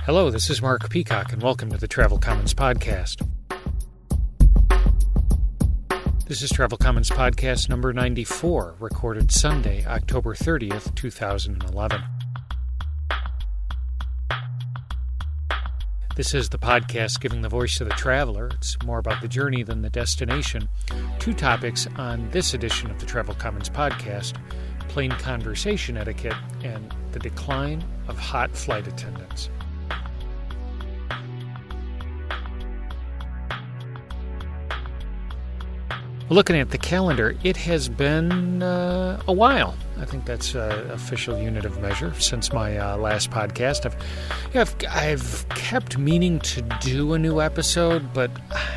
Hello, this is Mark Peacock, and welcome to the Travel Commons Podcast. This is Travel Commons Podcast number 94, recorded Sunday, October 30th, 2011. This is the podcast giving the voice to the traveler. It's more about the journey than the destination. Two topics on this edition of the Travel Commons Podcast: plane conversation etiquette and the decline of hot flight attendants. Looking at the calendar, it has been a while. I think that's an official unit of measure since my last podcast. I've kept meaning to do a new episode, but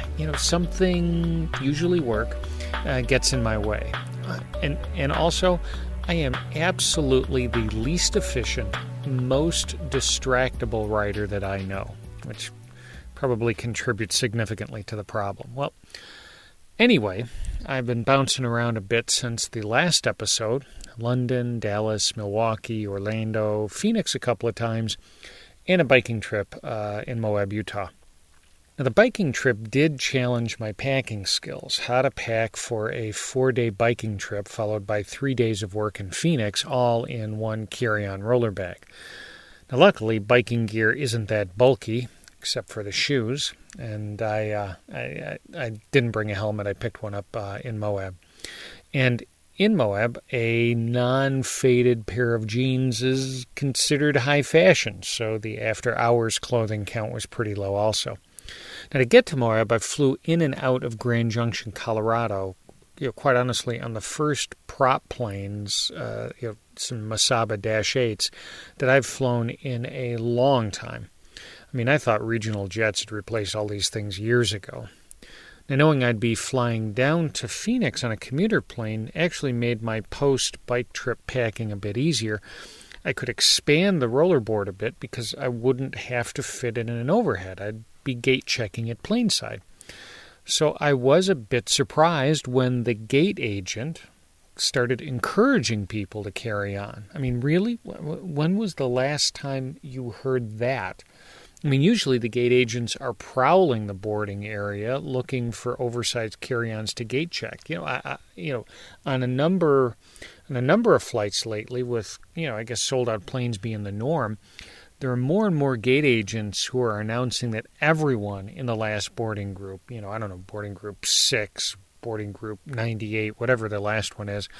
something, usually work, gets in my way. And also, I am absolutely the least efficient, most distractible writer that I know, which probably contributes significantly to the problem. Well, anyway, I've been bouncing around a bit since the last episode. London, Dallas, Milwaukee, Orlando, Phoenix a couple of times, and a biking trip in Moab, Utah. Now, the biking trip did challenge my packing skills. How to pack for a 4-day biking trip followed by 3 days of work in Phoenix, all in one carry-on roller bag. Now, luckily, biking gear isn't that bulky, except for the shoes, and I didn't bring a helmet. I picked one up in Moab. And in Moab, a non-faded pair of jeans is considered high fashion, so the after-hours clothing count was pretty low also. Now, to get to Moab, I flew in and out of Grand Junction, Colorado, quite honestly, on the first prop planes, some Masaba Dash 8s, that I've flown in a long time. I mean, I thought regional jets had replaced all these things years ago. Now, knowing I'd be flying down to Phoenix on a commuter plane actually made my post-bike trip packing a bit easier. I could expand the rollerboard a bit because I wouldn't have to fit it in an overhead. I'd be gate checking at planeside. So I was a bit surprised when the gate agent started encouraging people to carry on. I mean, really? When was the last time you heard that? I mean, usually the gate agents are prowling the boarding area, looking for oversized carry-ons to gate check. On a number of flights lately, with I guess sold-out planes being the norm, there are more and more gate agents who are announcing that everyone in the last boarding group, boarding group 6, boarding group 98, whatever the last one is,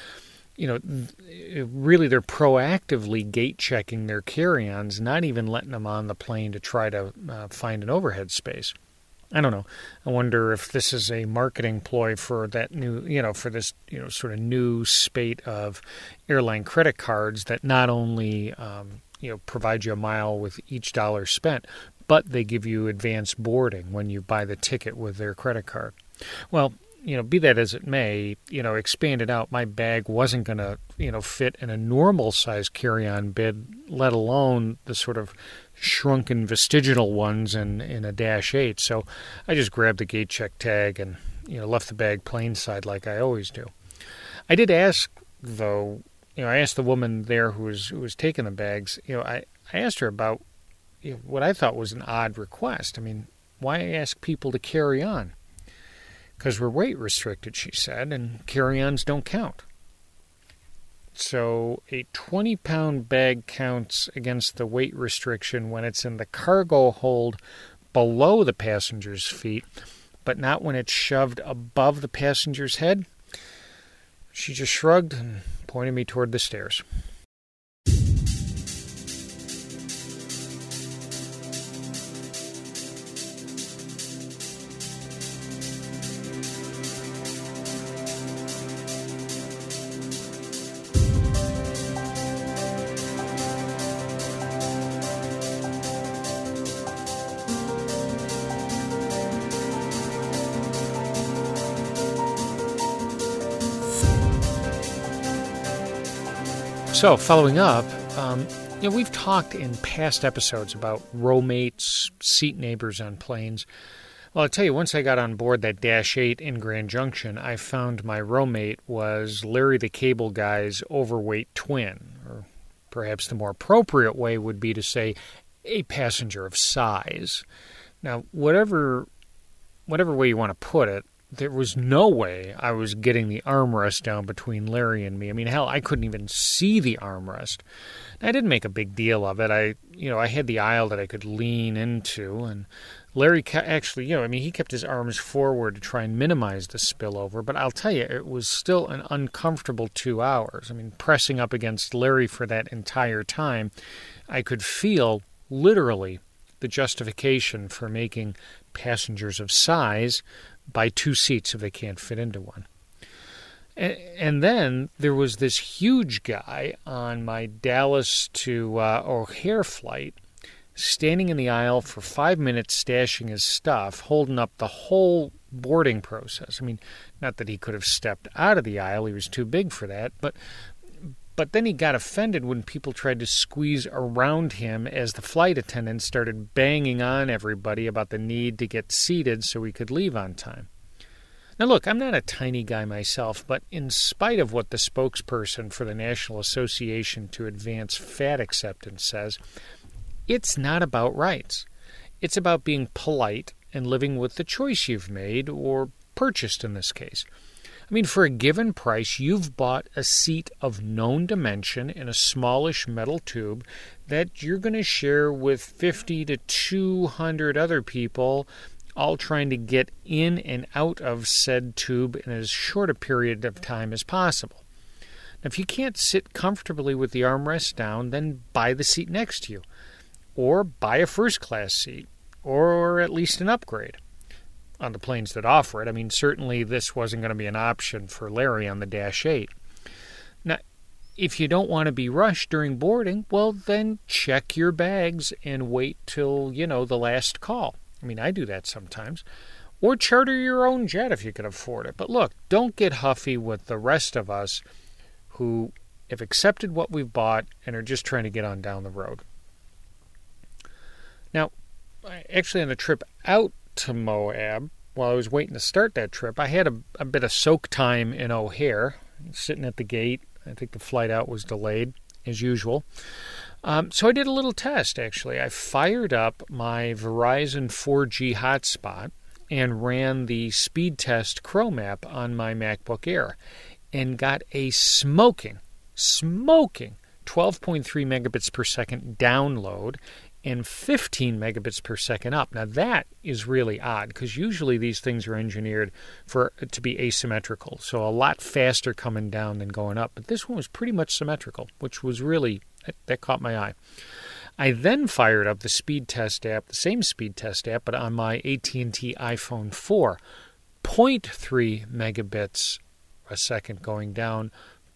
really they're proactively gate checking their carry-ons, not even letting them on the plane to try to find an overhead space. I don't know. I wonder if this is a marketing ploy for that new, for this, sort of new spate of airline credit cards that not only, provide you a mile with each dollar spent, but they give you advanced boarding when you buy the ticket with their credit card. Well, be that as it may, expanded out, my bag wasn't going to, fit in a normal size carry-on bid, let alone the sort of shrunken vestigial ones in a Dash 8. So I just grabbed the gate check tag and, left the bag planeside like I always do. I did ask, though, I asked the woman there who was taking the bags, I asked her about what I thought was an odd request. I mean, why ask people to carry on? Because we're weight restricted, she said, and carry-ons don't count. So a 20-pound bag counts against the weight restriction when it's in the cargo hold below the passenger's feet, but not when it's shoved above the passenger's head? She just shrugged and pointed me toward the stairs. So, following up, we've talked in past episodes about roommates, seat neighbors on planes. Well, I'll tell you, once I got on board that Dash 8 in Grand Junction, I found my roommate was Larry the Cable Guy's overweight twin. Or perhaps the more appropriate way would be to say a passenger of size. Now, whatever way you want to put it, there was no way I was getting the armrest down between Larry and me. I mean, hell, I couldn't even see the armrest. I didn't make a big deal of it. I had the aisle that I could lean into, and Larry actually, he kept his arms forward to try and minimize the spillover, but I'll tell you, it was still an uncomfortable 2 hours. I mean, pressing up against Larry for that entire time, I could feel, literally, the justification for making passengers of size buy 2 seats if they can't fit into one. And then there was this huge guy on my Dallas to O'Hare flight standing in the aisle for 5 minutes stashing his stuff, holding up the whole boarding process. I mean, not that he could have stepped out of the aisle, he was too big for that, but then he got offended when people tried to squeeze around him as the flight attendants started banging on everybody about the need to get seated so we could leave on time. Now look, I'm not a tiny guy myself, but in spite of what the spokesperson for the National Association to Advance Fat Acceptance says, it's not about rights. It's about being polite and living with the choice you've made, or purchased in this case. I mean, for a given price, you've bought a seat of known dimension in a smallish metal tube that you're going to share with 50 to 200 other people, all trying to get in and out of said tube in as short a period of time as possible. Now, if you can't sit comfortably with the armrest down, then buy the seat next to you, or buy a first-class seat, or at least an upgrade on the planes that offer it. I mean, certainly this wasn't going to be an option for Larry on the Dash 8. Now, if you don't want to be rushed during boarding, well, then check your bags and wait till, the last call. I mean, I do that sometimes. Or charter your own jet if you can afford it. But look, don't get huffy with the rest of us who have accepted what we've bought and are just trying to get on down the road. Now, actually on the trip out to Moab, while I was waiting to start that trip, I had a bit of soak time in O'Hare, sitting at the gate. I think the flight out was delayed, as usual. So I did a little test, actually. I fired up my Verizon 4G hotspot and ran the speed test Chrome app on my MacBook Air and got a smoking 12.3 megabits per second download and 15 megabits per second up. Now that is really odd because usually these things are engineered to be asymmetrical, so a lot faster coming down than going up. But this one was pretty much symmetrical, which was really, that caught my eye. I then fired up the speed test app, the same speed test app, but on my AT&T iPhone 4, 0.3 megabits a second going down,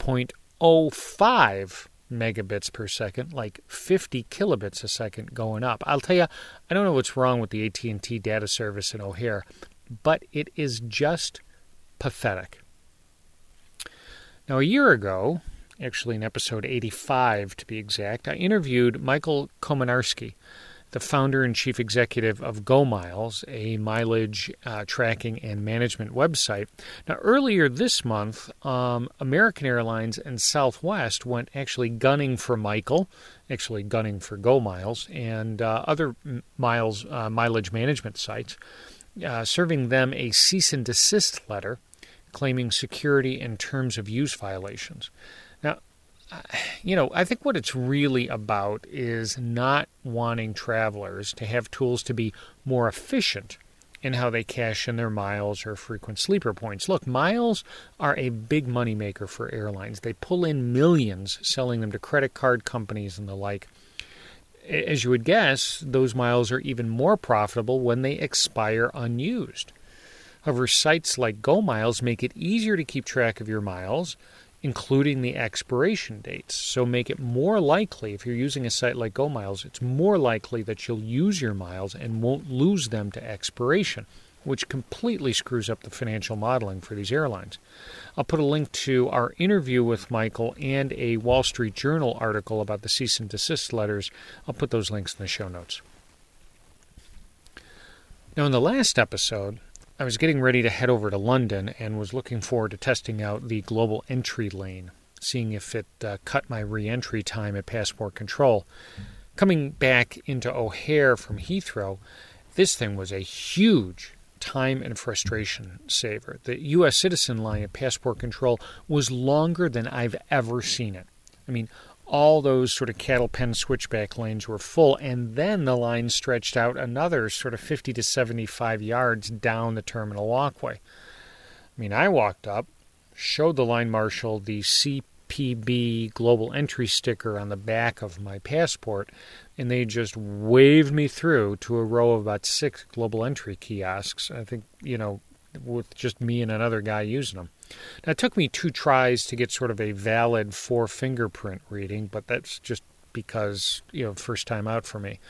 0.05 megabits per second, like 50 kilobits a second going up. I'll tell you, I don't know what's wrong with the AT&T data service in O'Hare, but it is just pathetic. Now, a year ago, actually in episode 85 to be exact, I interviewed Michael Kominarski, the founder and chief executive of GoMiles, a mileage tracking and management website. Now, earlier this month, American Airlines and Southwest went actually gunning for Michael, actually gunning for GoMiles, and other mileage management sites, serving them a cease and desist letter claiming security and terms of use violations. Now, I think what it's really about is not wanting travelers to have tools to be more efficient in how they cash in their miles or frequent sleeper points. Look, miles are a big moneymaker for airlines. They pull in millions selling them to credit card companies and the like. As you would guess, those miles are even more profitable when they expire unused. However, sites like GoMiles make it easier to keep track of your miles, including the expiration dates. So make it more likely, if you're using a site like GoMiles, it's more likely that you'll use your miles and won't lose them to expiration, which completely screws up the financial modeling for these airlines. I'll put a link to our interview with Michael and a Wall Street Journal article about the cease and desist letters. I'll put those links in the show notes. Now, in the last episode, I was getting ready to head over to London and was looking forward to testing out the global entry lane, seeing if it cut my re-entry time at passport control. Coming back into O'Hare from Heathrow, this thing was a huge time and frustration saver. The U.S. citizen line at passport control was longer than I've ever seen it. I mean, all those sort of cattle pen switchback lanes were full, and then the line stretched out another sort of 50 to 75 yards down the terminal walkway. I mean, I walked up, showed the line marshal the CPB global entry sticker on the back of my passport, and they just waved me through to a row of about 6 global entry kiosks. I think, with just me and another guy using them. Now, it took me 2 tries to get sort of a valid 4 fingerprint reading, but that's just because, first time out for me.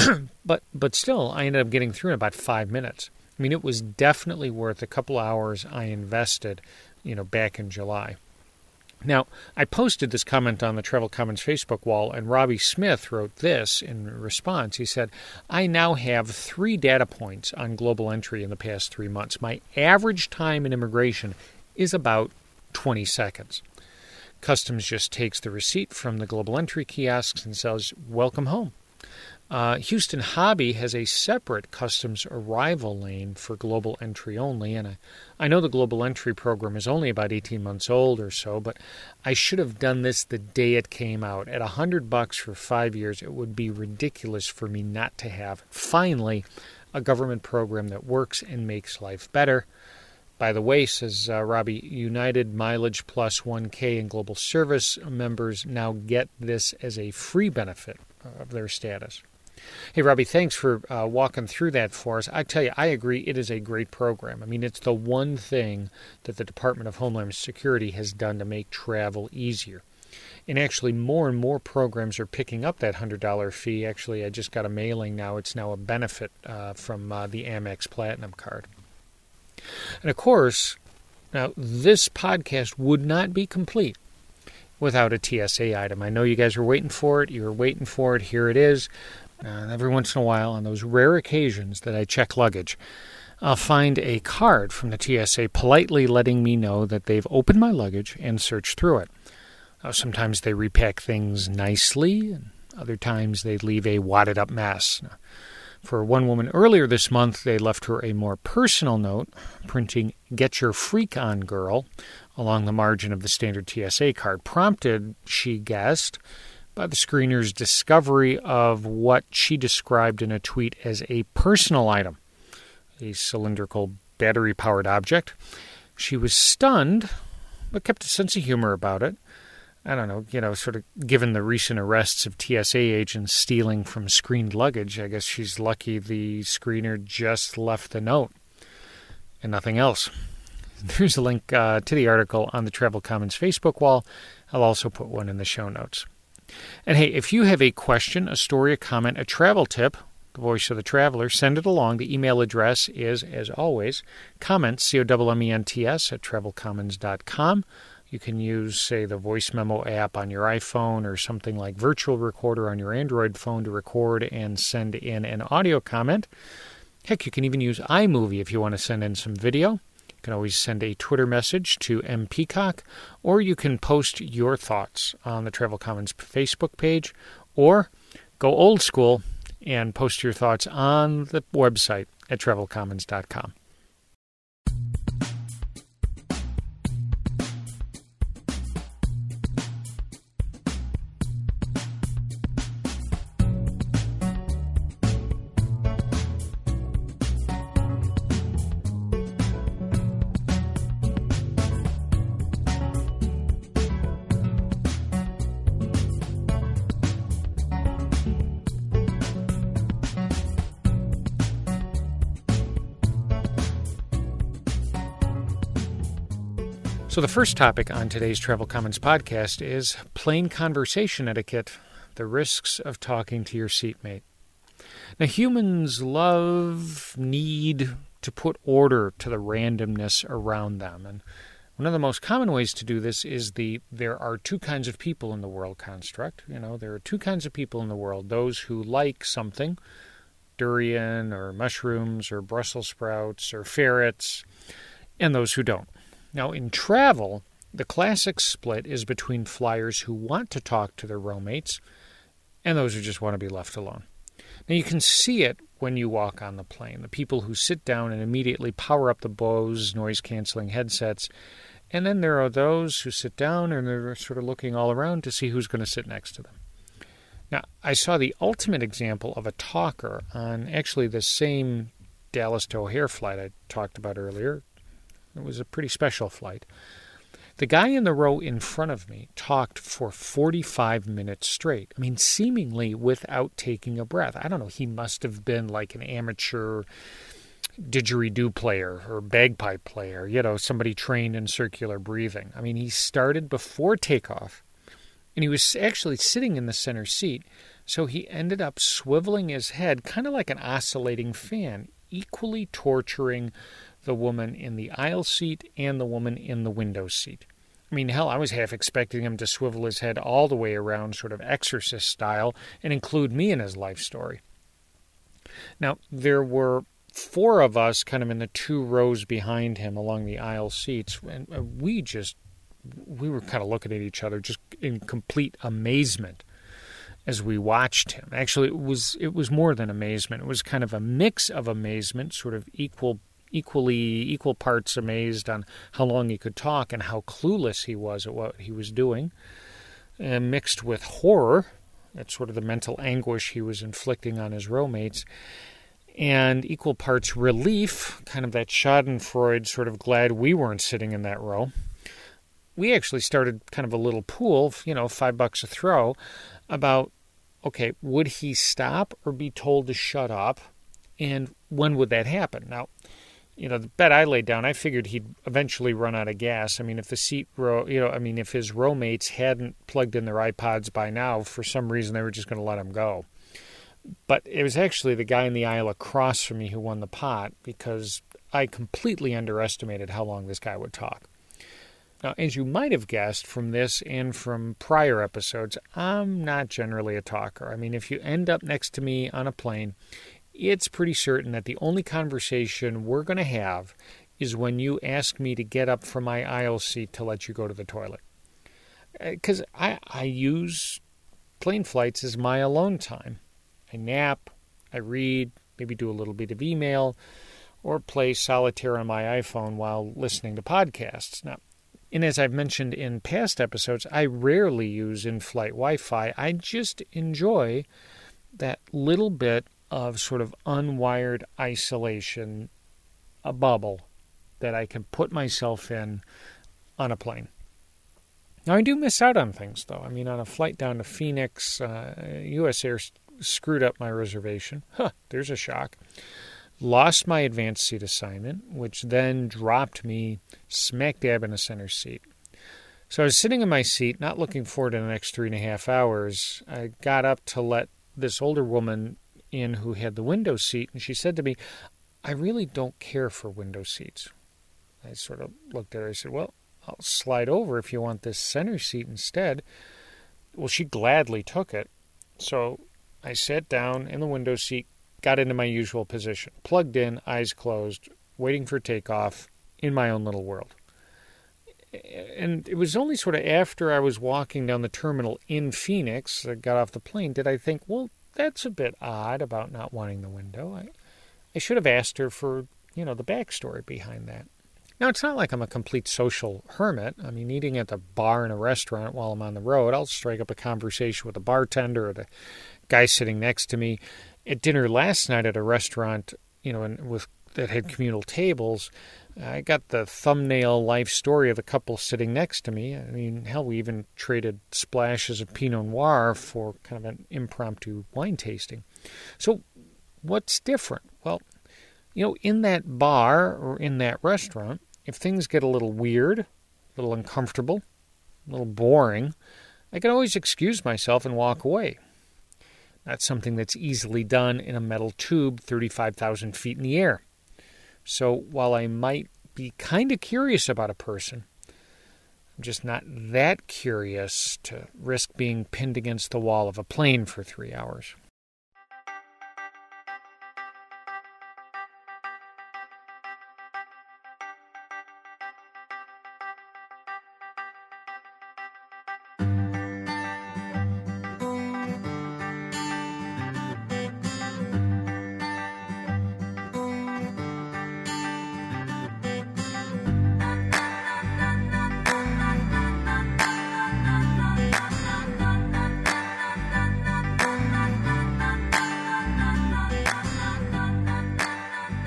But still, I ended up getting through in about 5 minutes. I mean, it was definitely worth a couple hours I invested, back in July. Now, I posted this comment on the Travel Commons Facebook wall, and Robbie Smith wrote this in response. He said, I now have 3 data points on global entry in the past 3 months. My average time in immigration is about 20 seconds. Customs just takes the receipt from the global entry kiosks and says, welcome home. Houston Hobby has a separate customs arrival lane for global entry only, and I know the global entry program is only about 18 months old or so, but I should have done this the day it came out. At $100 for 5 years, it would be ridiculous for me not to have, finally, a government program that works and makes life better. By the way, says Robbie, United Mileage Plus 1K and Global Service members now get this as a free benefit of their status. Hey, Robbie, thanks for walking through that for us. I tell you, I agree, it is a great program. I mean, it's the one thing that the Department of Homeland Security has done to make travel easier. And actually, more and more programs are picking up that $100 fee. Actually, I just got a mailing now. It's now a benefit from the Amex Platinum card. And of course, now this podcast would not be complete without a TSA item. I know you guys were waiting for it. You were waiting for it. Here it is. Every once in a while, on those rare occasions that I check luggage, I'll find a card from the TSA politely letting me know that they've opened my luggage and searched through it. Sometimes they repack things nicely, and other times they leave a wadded up mess. For one woman earlier this month, they left her a more personal note, printing, "Get your freak on, girl," along the margin of the standard TSA card, prompted, she guessed, by the screener's discovery of what she described in a tweet as a personal item, a cylindrical battery-powered object. She was stunned, but kept a sense of humor about it. I don't know, sort of given the recent arrests of TSA agents stealing from screened luggage, I guess she's lucky the screener just left the note and nothing else. There's a link to the article on the Travel Commons Facebook wall. I'll also put one in the show notes. And hey, if you have a question, a story, a comment, a travel tip, the voice of the traveler, send it along. The email address is, as always, comments, COMMENTS, at travelcommons.com. You can use, say, the voice memo app on your iPhone or something like Virtual Recorder on your Android phone to record and send in an audio comment. Heck, you can even use iMovie if you want to send in some video. You can always send a Twitter message to mpeacock, or you can post your thoughts on the Travel Commons Facebook page, or go old school and post your thoughts on the website at travelcommons.com. So the first topic on today's Travel Commons podcast is plane conversation etiquette, the risks of talking to your seatmate. Now, humans need to put order to the randomness around them. And one of the most common ways to do this is there are 2 kinds of people in the world construct. There are 2 kinds of people in the world, those who like something, durian or mushrooms or Brussels sprouts or ferrets, and those who don't. Now, in travel, the classic split is between flyers who want to talk to their roommates and those who just want to be left alone. Now, you can see it when you walk on the plane. The people who sit down and immediately power up the Bose noise-canceling headsets, and then there are those who sit down and they're sort of looking all around to see who's going to sit next to them. Now, I saw the ultimate example of a talker on actually the same Dallas to O'Hare flight I talked about earlier. It was a pretty special flight. The guy in the row in front of me talked for 45 minutes straight. I mean, seemingly without taking a breath. I don't know, he must have been like an amateur didgeridoo player or bagpipe player, somebody trained in circular breathing. I mean, he started before takeoff, and he was actually sitting in the center seat, so he ended up swiveling his head, kind of like an oscillating fan, equally torturing the woman in the aisle seat and the woman in the window seat. I mean, hell, I was half expecting him to swivel his head all the way around, sort of Exorcist style, and include me in his life story. Now, there were 4 of us kind of in the 2 rows behind him along the aisle seats, and we were kind of looking at each other just in complete amazement as we watched him. Actually, it was more than amazement. It was kind of a mix of amazement, sort of equal parts amazed on how long he could talk and how clueless he was at what he was doing, and mixed with horror at sort of the mental anguish he was inflicting on his row mates, and equal parts relief, kind of that schadenfreude, sort of glad we weren't sitting in that row. We actually started kind of a little pool, $5 a throw, about, okay, would he stop or be told to shut up, and when would that happen? Now, the bet I laid down, I figured he'd eventually run out of gas. I mean, if if his row mates hadn't plugged in their iPods by now, for some reason they were just going to let him go. But it was actually the guy in the aisle across from me who won the pot, because I completely underestimated how long this guy would talk. Now, as you might have guessed from this and from prior episodes, I'm not generally a talker. I mean, if you end up next to me on a plane, it's pretty certain that the only conversation we're going to have is when you ask me to get up from my aisle seat to let you go to the toilet. Because I use plane flights as my alone time. I nap, I read, maybe do a little bit of email, or play solitaire on my iPhone while listening to podcasts. Now, and as I've mentioned in past episodes, I rarely use in-flight Wi-Fi. I just enjoy that little bit of sort of unwired isolation, a bubble that I can put myself in on a plane. Now, I do miss out on things, though. I mean, on a flight down to Phoenix, U.S. Air screwed up my reservation. There's a shock. Lost my advanced seat assignment, which then dropped me smack dab in the center seat. So I was sitting in my seat, not looking forward to the next 3.5 hours. I got up to let this older woman in who had the window seat, and she said to me, "I really don't care for window seats." I sort of looked at her. I said, "Well, I'll slide over if you want this center seat instead." Well, she gladly took it. So I sat down in the window seat, got into my usual position, plugged in, eyes closed, waiting for takeoff in my own little world. And it was only sort of after I was walking down the terminal in Phoenix, I got off the plane, did I think, well, that's a bit odd about not wanting the window. I should have asked her for, the backstory behind that. Now, it's not like I'm a complete social hermit. I mean, eating at the bar in a restaurant while I'm on the road, I'll strike up a conversation with the bartender or the guy sitting next to me. At dinner last night at a restaurant, that had communal tables, I got the thumbnail life story of the couple sitting next to me. I mean, hell, we even traded splashes of Pinot Noir for kind of an impromptu wine tasting. So what's different? Well, in that bar or in that restaurant, if things get a little weird, a little uncomfortable, a little boring, I can always excuse myself and walk away. That's something that's easily done in a metal tube 35,000 feet in the air. So while I might be kind of curious about a person, I'm just not that curious to risk being pinned against the wall of a plane for 3 hours.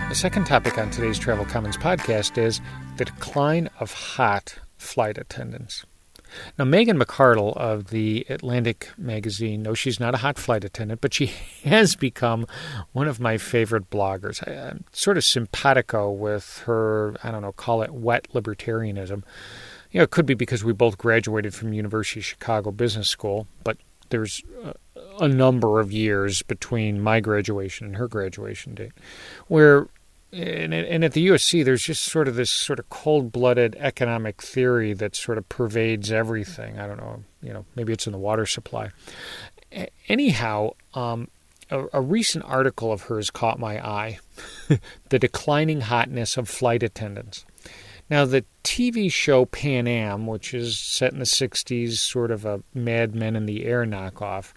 The second topic on today's Travel Commons podcast is the decline of hot flight attendants. Now, Megan McArdle of the Atlantic magazine, no, she's not a hot flight attendant, but she has become one of my favorite bloggers. I'm sort of simpatico with her, call it wet libertarianism. It could be because we both graduated from University of Chicago Business School, but there's a number of years between my graduation and her graduation date, where and at the USC, there's just sort of this sort of cold-blooded economic theory that sort of pervades everything. I don't know, maybe it's in the water supply. Anyhow, a recent article of hers caught my eye, The Declining Hotness of Flight Attendants. Now, the TV show Pan Am, which is set in the 60s, sort of a Mad Men in the Air knockoff,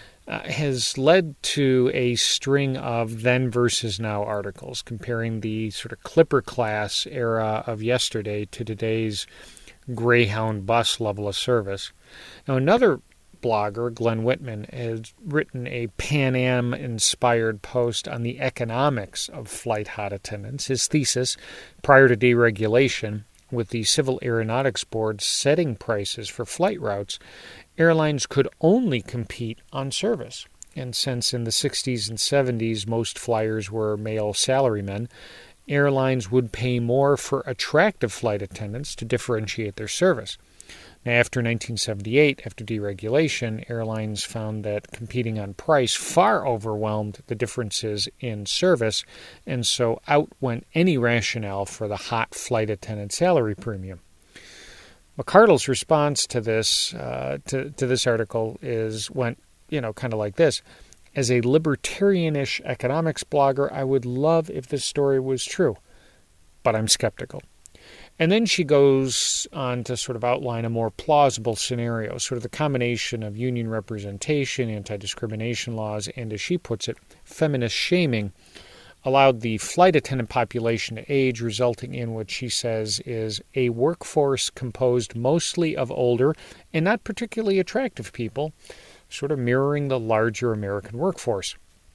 has led to a string of then versus now articles comparing the sort of Clipper class era of yesterday to today's Greyhound bus level of service. Now, another blogger, Glenn Whitman, has written a Pan Am-inspired post on the economics of flight hot attendants. His thesis, prior to deregulation, with the Civil Aeronautics Board setting prices for flight routes, airlines could only compete on service. And since in the 60s and 70s most flyers were male salarymen, airlines would pay more for attractive flight attendants to differentiate their service. Now, after 1978, after deregulation, airlines found that competing on price far overwhelmed the differences in service, and so out went any rationale for the hot flight attendant salary premium. McArdle's response to this this article went kind of like this. As a libertarianish economics blogger, I would love if this story was true, but I'm skeptical. And then she goes on to sort of outline a more plausible scenario, sort of the combination of union representation, anti-discrimination laws, and, as she puts it, feminist shaming allowed the flight attendant population to age, resulting in what she says is a workforce composed mostly of older and not particularly attractive people, sort of mirroring the larger American workforce.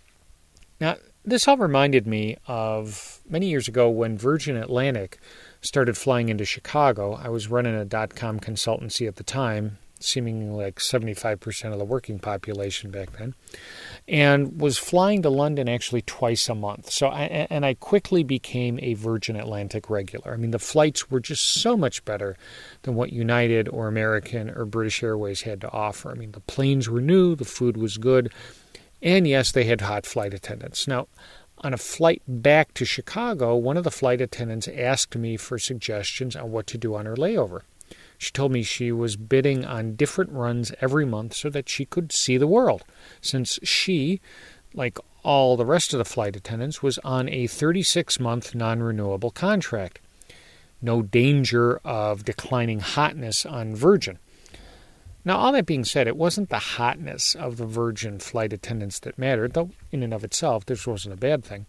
Now, this all reminded me of many years ago when Virgin Atlantic started flying into Chicago. I was running a .com consultancy at the time, seemingly like 75% of the working population back then, and was flying to London actually twice a month. So I quickly became a Virgin Atlantic regular. I mean, the flights were just so much better than what United or American or British Airways had to offer. I mean, the planes were new, the food was good, and yes, they had hot flight attendants. Now, on a flight back to Chicago, one of the flight attendants asked me for suggestions on what to do on her layover. She told me she was bidding on different runs every month so that she could see the world, since she, like all the rest of the flight attendants, was on a 36-month non-renewable contract. No danger of declining hotness on Virgin. Now, all that being said, it wasn't the hotness of the Virgin flight attendants that mattered, though in and of itself this wasn't a bad thing.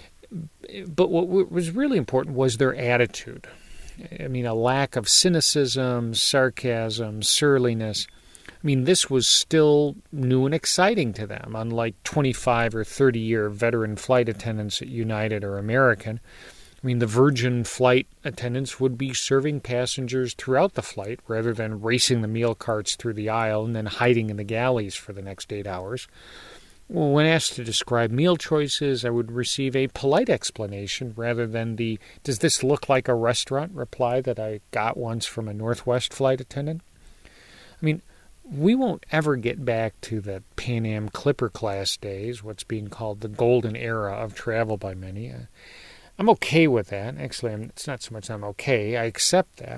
But what was really important was their attitude. I mean, a lack of cynicism, sarcasm, surliness. I mean, this was still new and exciting to them, unlike 25 or 30-year veteran flight attendants at United or American. I mean, the Virgin flight attendants would be serving passengers throughout the flight rather than racing the meal carts through the aisle and then hiding in the galleys for the next 8 hours. Well, when asked to describe meal choices, I would receive a polite explanation rather than the "does this look like a restaurant?" reply that I got once from a Northwest flight attendant. I mean, we won't ever get back to the Pan Am Clipper class days, what's being called the golden era of travel by many. I'm okay with that. Actually, it's not so much I'm okay. I accept that.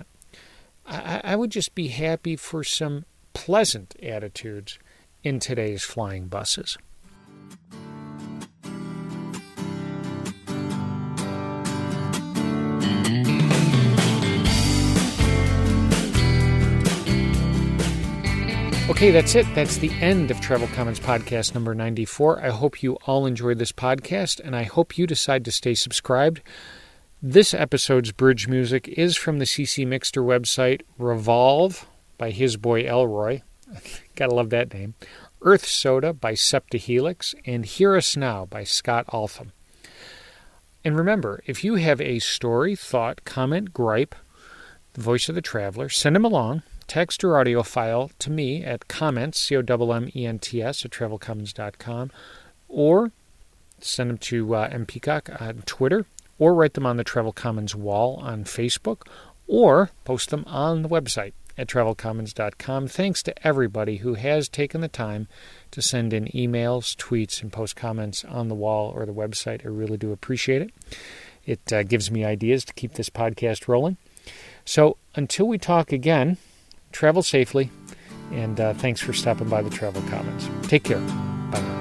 I would just be happy for some pleasant attitudes in today's flying buses. Okay, that's it. That's the end of Travel Commons Podcast number 94. I hope you all enjoyed this podcast, and I hope you decide to stay subscribed. This episode's bridge music is from the CC Mixter website, Revolve by his boy Elroy. Gotta love that name. Earth Soda by Septa Helix, and Hear Us Now by Scott Altham. And remember, if you have a story, thought, comment, gripe, the voice of the traveler, send them along, text or audio file to me at comments, COMMENTS, at travelcommons.com, or send them to M. Peacock on Twitter, or write them on the Travel Commons wall on Facebook, or post them on the website at travelcommons.com. Thanks to everybody who has taken the time to send in emails, tweets, and post comments on the wall or the website. I really do appreciate it. It gives me ideas to keep this podcast rolling. So until we talk again, travel safely, and thanks for stopping by the Travel Commons. Take care. Bye now.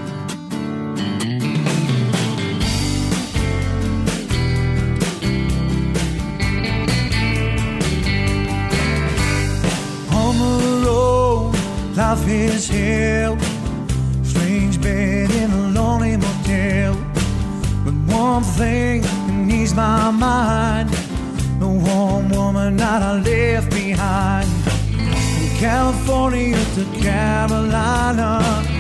Life is hell, strange bed in a lonely motel. But one thing can ease my mind, the warm woman that I left behind. From California to Carolina,